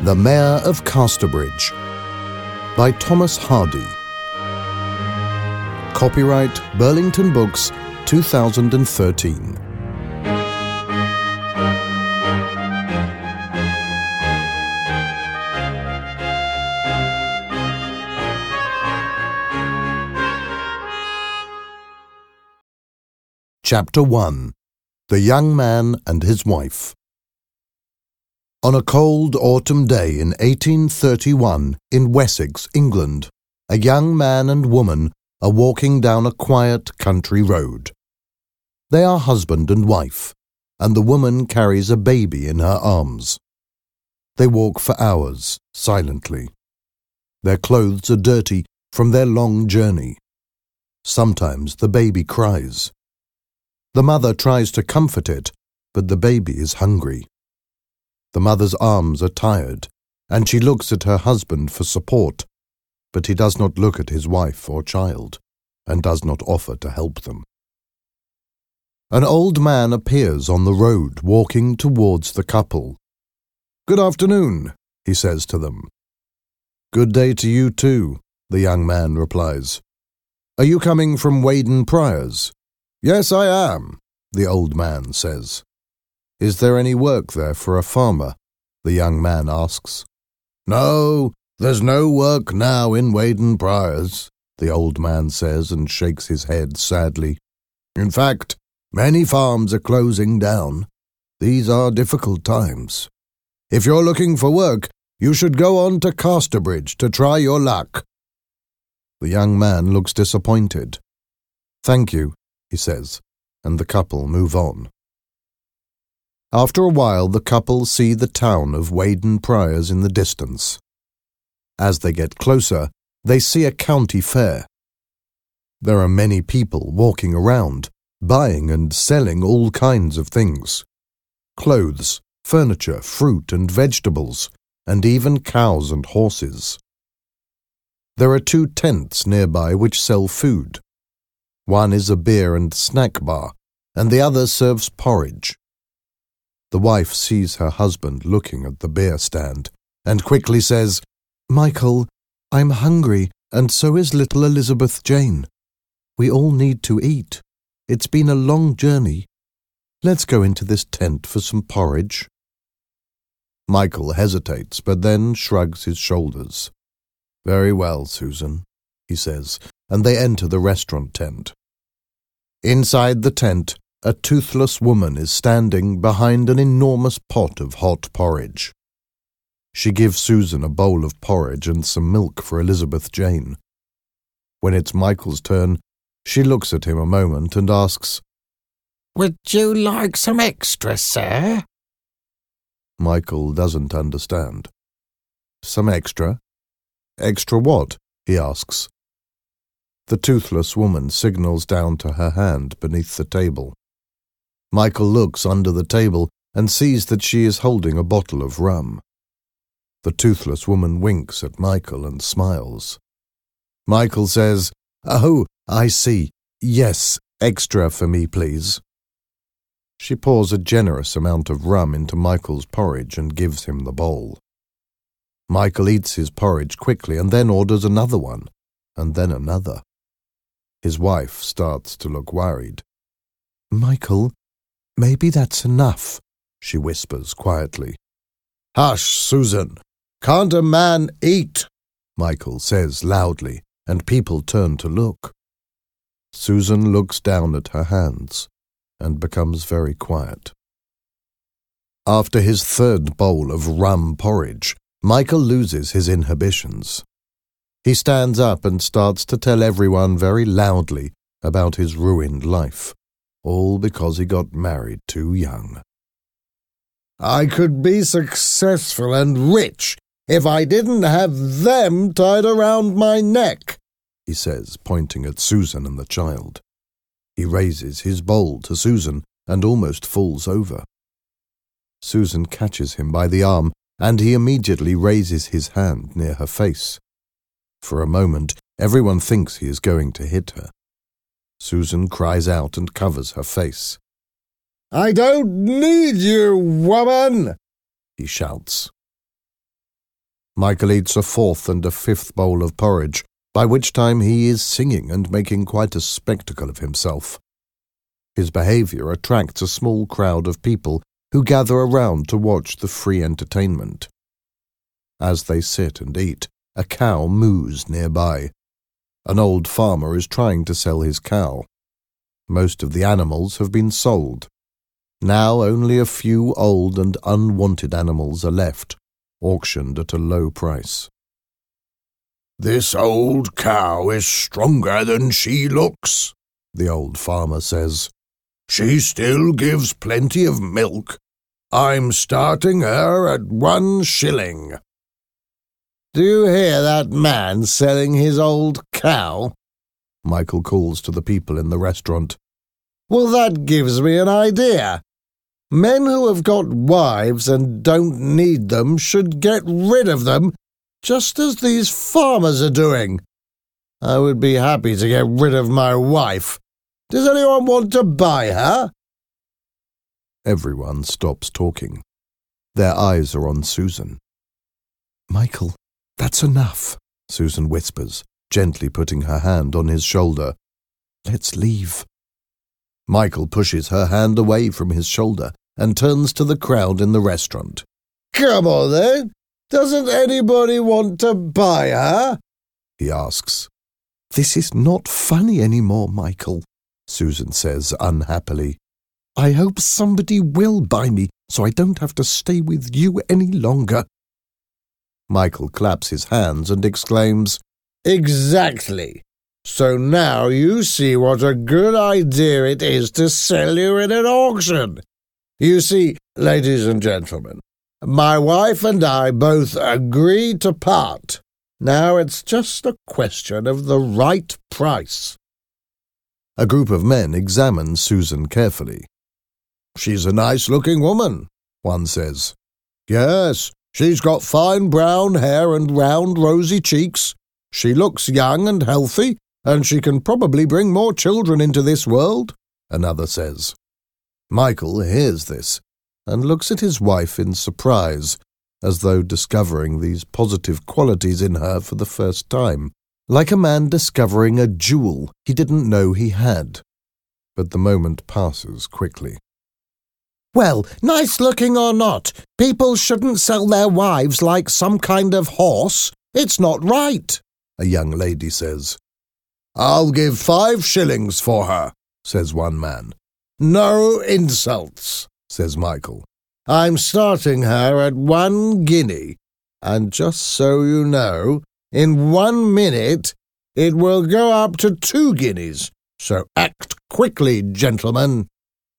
The Mayor of Casterbridge by Thomas Hardy. Copyright Burlington Books, 2013. Chapter 1. The Young Man and His Wife. On a cold autumn day in 1831 in Wessex, England, a young man and woman are walking down a quiet country road. They are husband and wife, and the woman carries a baby in her arms. They walk for hours, silently. Their clothes are dirty from their long journey. Sometimes the baby cries. The mother tries to comfort it, but the baby is hungry. The mother's arms are tired, and she looks at her husband for support, but he does not look at his wife or child, and does not offer to help them. An old man appears on the road walking towards the couple. "Good afternoon," he says to them. "Good day to you too," the young man replies. "Are you coming from Weydon Priors?" "Yes, I am," the old man says. "Is there any work there for a farmer?" the young man asks. "No, there's no work now in Weydon Priors," the old man says and shakes his head sadly. "In fact, many farms are closing down. These are difficult times. If you're looking for work, you should go on to Casterbridge to try your luck." The young man looks disappointed. "Thank you," he says, and the couple move on. After a while, the couple see the town of Weydon Priors in the distance. As they get closer, they see a county fair. There are many people walking around, buying and selling all kinds of things. Clothes, furniture, fruit and vegetables, and even cows and horses. There are 2 tents nearby which sell food. One is a beer and snack bar, and the other serves porridge. The wife sees her husband looking at the beer stand, and quickly says, "Michael, I'm hungry, and so is little Elizabeth Jane. We all need to eat. It's been a long journey. Let's go into this tent for some porridge." Michael hesitates, but then shrugs his shoulders. "Very well, Susan," he says, and they enter the restaurant tent. Inside the tent, a toothless woman is standing behind an enormous pot of hot porridge. She gives Susan a bowl of porridge and some milk for Elizabeth Jane. When it's Michael's turn, she looks at him a moment and asks, "Would you like some extra, sir?" Michael doesn't understand. "Some extra? Extra what?" he asks. The toothless woman signals down to her hand beneath the table. Michael looks under the table and sees that she is holding a bottle of rum. The toothless woman winks at Michael and smiles. Michael says, "Oh, I see. Yes, extra for me, please." She pours a generous amount of rum into Michael's porridge and gives him the bowl. Michael eats his porridge quickly and then orders another one, and then another. His wife starts to look worried. "Michael, maybe that's enough," she whispers quietly. "Hush, Susan. Can't a man eat?" Michael says loudly, and people turn to look. Susan looks down at her hands and becomes very quiet. After his 3rd bowl of rum porridge, Michael loses his inhibitions. He stands up and starts to tell everyone very loudly about his ruined life, all because he got married too young. "I could be successful and rich if I didn't have them tied around my neck," he says, pointing at Susan and the child. He raises his bowl to Susan and almost falls over. Susan catches him by the arm, and he immediately raises his hand near her face. For a moment, everyone thinks he is going to hit her. Susan cries out and covers her face. "I don't need you, woman!" he shouts. Michael eats a fourth and a fifth bowl of porridge, by which time he is singing and making quite a spectacle of himself. His behaviour attracts a small crowd of people who gather around to watch the free entertainment. As they sit and eat, a cow moos nearby. An old farmer is trying to sell his cow. Most of the animals have been sold. Now only a few old and unwanted animals are left, auctioned at a low price. "This old cow is stronger than she looks," the old farmer says. "She still gives plenty of milk. I'm starting her at 1 shilling. "Do you hear that man selling his old cow?" Michael calls to the people in the restaurant. "Well, that gives me an idea. Men who have got wives and don't need them should get rid of them, just as these farmers are doing. I would be happy to get rid of my wife. Does anyone want to buy her?" Everyone stops talking. Their eyes are on Susan. "Michael, that's enough," Susan whispers, gently putting her hand on his shoulder. "Let's leave." Michael pushes her hand away from his shoulder and turns to the crowd in the restaurant. "Come on then, doesn't anybody want to buy her?" he asks. "This is not funny anymore, Michael," Susan says unhappily. "I hope somebody will buy me so I don't have to stay with you any longer." Michael claps his hands and exclaims, "Exactly! So now you see what a good idea it is to sell you in an auction. You see, ladies and gentlemen, my wife and I both agreed to part. Now it's just a question of the right price." A group of men examine Susan carefully. "She's a nice-looking woman," one says. "Yes, she's got fine brown hair and round rosy cheeks. She looks young and healthy, and she can probably bring more children into this world," another says. Michael hears this and looks at his wife in surprise, as though discovering these positive qualities in her for the first time, like a man discovering a jewel he didn't know he had. But the moment passes quickly. "Well, nice-looking or not, people shouldn't sell their wives like some kind of horse. It's not right," a young lady says. "I'll give 5 shillings for her," says one man. "No insults," says Michael. "I'm starting her at 1 guinea, and just so you know, in 1 minute it will go up to 2 guineas, so act quickly, gentlemen."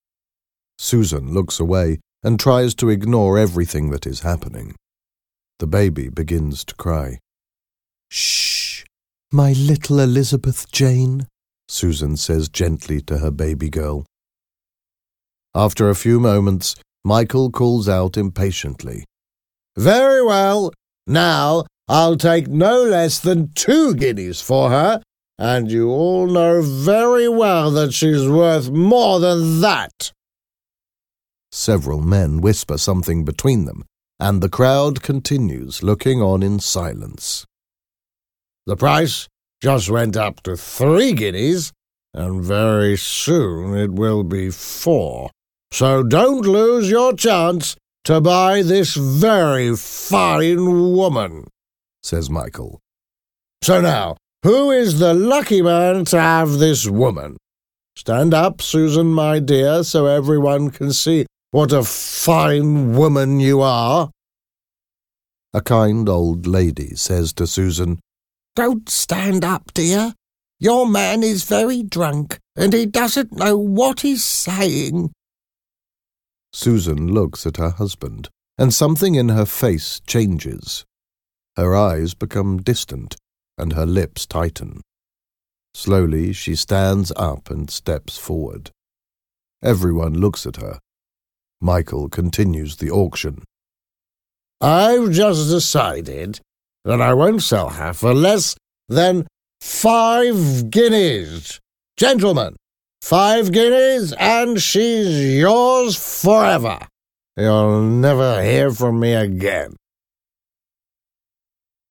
Susan looks away and tries to ignore everything that is happening. The baby begins to cry. "Shh, my little Elizabeth Jane," Susan says gently to her baby girl. After a few moments, Michael calls out impatiently, "Very well, now I'll take no less than 2 guineas for her, and you all know very well that she's worth more than that." Several men whisper something between them, and the crowd continues looking on in silence. "The price just went up to 3 guineas, and very soon it will be 4. So don't lose your chance to buy this very fine woman," says Michael. "So now, who is the lucky man to have this woman? Stand up, Susan, my dear, so everyone can see what a fine woman you are." A kind old lady says to Susan, "Don't stand up, dear. Your man is very drunk, and he doesn't know what he's saying." Susan looks at her husband, and something in her face changes. Her eyes become distant, and her lips tighten. Slowly she stands up and steps forward. Everyone looks at her. Michael continues the auction. "I've just decided that I won't sell her for less than 5 guineas. Gentlemen, 5 guineas, and she's yours forever. You'll never hear from me again."